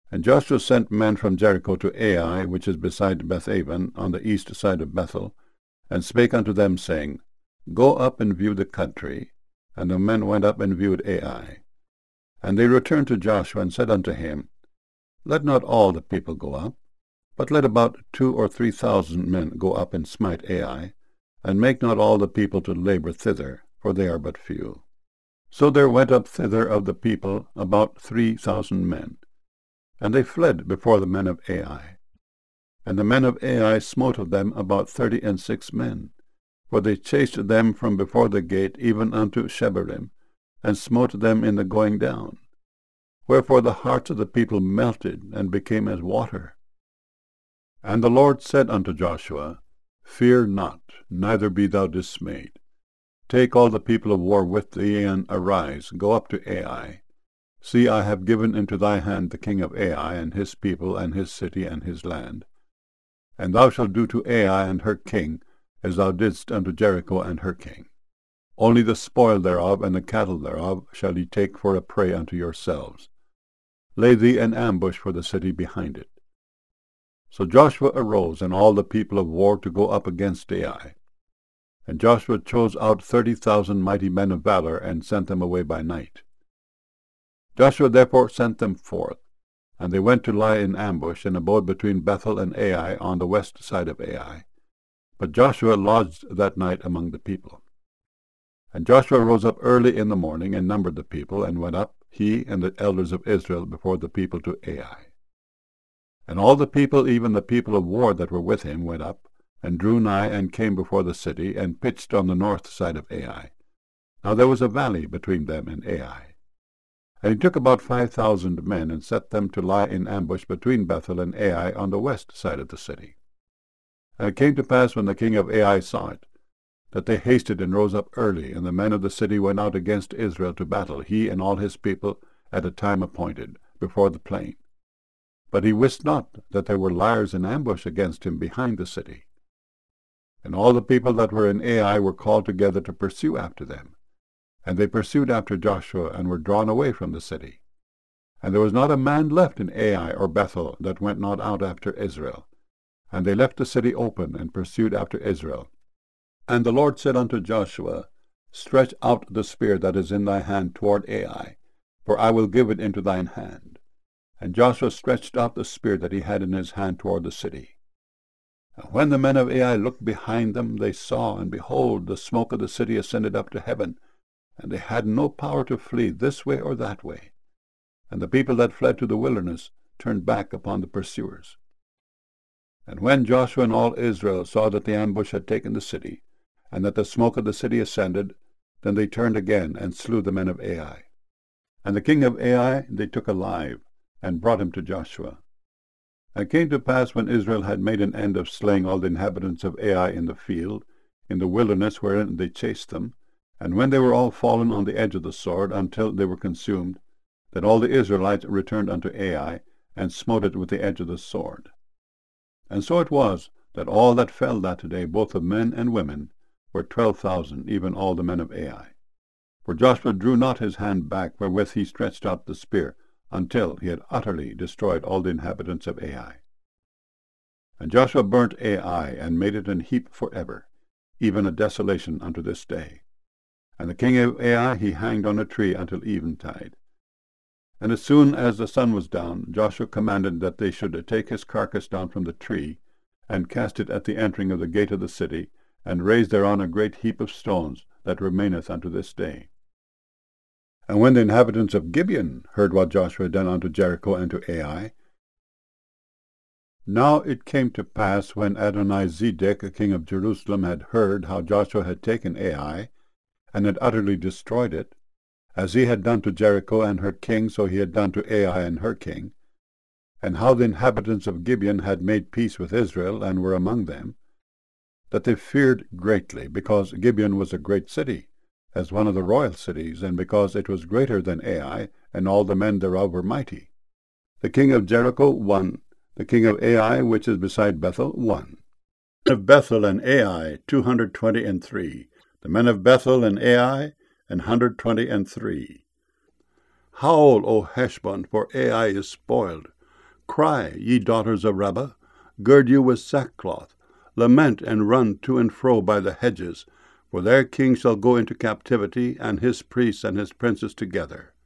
And Joshua sent men from Jericho to Ai, which is beside Bethaven, on the east side of Bethel, and spake unto them, saying, Go up and view the country. And the men went up and viewed Ai. And they returned to Joshua, and said unto him, Let not all the people go up, but let about 2,000 or 3,000 men go up and smite Ai, and make not all the people to labor thither, for they are but few. So there went up thither of the people about 3,000 men, and they fled before the men of Ai. And the men of Ai smote of them about 36 men, for they chased them from before the gate even unto Shebarim, and smote them in the going down. Wherefore the hearts of the people melted, and became as water. And the Lord said unto Joshua, Fear not, neither be thou dismayed. Take all the people of war with thee, and arise, go up to Ai. See, I have given into thy hand the king of Ai, and his people, and his city, and his land. And thou shalt do to Ai and her king, as thou didst unto Jericho and her king. Only the spoil thereof and the cattle thereof shall ye take for a prey unto yourselves. Lay thee an ambush for the city behind it. So Joshua arose, and all the people of war, to go up against Ai. And Joshua chose out 30,000 mighty men of valor, and sent them away by night. Joshua therefore sent them forth, and they went to lie in ambush, and abode between Bethel and Ai on the west side of Ai. But Joshua lodged that night among the people. And Joshua rose up early in the morning, and numbered the people, and went up, he and the elders of Israel, before the people to Ai. And all the people, even the people of war that were with him, went up, and drew nigh, and came before the city, and pitched on the north side of Ai. Now there was a valley between them and Ai. And he took about 5,000 men, and set them to lie in ambush between Bethel and Ai on the west side of the city. And it came to pass, when the king of Ai saw it, that they hasted and rose up early, and the men of the city went out against Israel to battle, he and all his people, at a time appointed, before the plain. But he wist not that there were liers in ambush against him behind the city. And all the people that were in Ai were called together to pursue after them. And they pursued after Joshua, and were drawn away from the city. And there was not a man left in Ai or Bethel that went not out after Israel. And they left the city open, and pursued after Israel. And the Lord said unto Joshua, Stretch out the spear that is in thy hand toward Ai, for I will give it into thine hand. And Joshua stretched out the spear that he had in his hand toward the city. And when the men of Ai looked behind them, they saw, and behold, the smoke of the city ascended up to heaven, and they had no power to flee this way or that way. And the people that fled to the wilderness turned back upon the pursuers. And when Joshua and all Israel saw that the ambush had taken the city, and that the smoke of the city ascended, then they turned again, and slew the men of Ai. And the king of Ai they took alive, and brought him to Joshua. And it came to pass, when Israel had made an end of slaying all the inhabitants of Ai in the field, in the wilderness wherein they chased them, and when they were all fallen on the edge of the sword, until they were consumed, that all the Israelites returned unto Ai, and smote it with the edge of the sword. And so it was, that all that fell that day, both of men and women, were 12,000, even all the men of Ai. For Joshua drew not his hand back, wherewith he stretched out the spear, until he had utterly destroyed all the inhabitants of Ai. And Joshua burnt Ai, and made it an heap for ever, even a desolation unto this day. And the king of Ai he hanged on a tree until eventide. And as soon as the sun was down, Joshua commanded that they should take his carcass down from the tree, and cast it at the entering of the gate of the city, and raise thereon a great heap of stones, that remaineth unto this day. And when the inhabitants of Gibeon heard what Joshua had done unto Jericho and to Ai, now it came to pass, when Adonizedec, king of Jerusalem, had heard how Joshua had taken Ai, and had utterly destroyed it, as he had done to Jericho and her king, so he had done to Ai and her king, and how the inhabitants of Gibeon had made peace with Israel, and were among them, that they feared greatly, because Gibeon was a great city, as one of the royal cities, and because it was greater than Ai, and all the men thereof were mighty. The king of Jericho 1, the king of Ai, which is beside Bethel, 1. Of Bethel and Ai 223, the men of Bethel and Ai 123. Howl, O Heshbon, for Ai is spoiled. Cry, ye daughters of Rabbah, gird you with sackcloth, lament and run to and fro by the hedges, for their king shall go into captivity, and his priests and his princes together.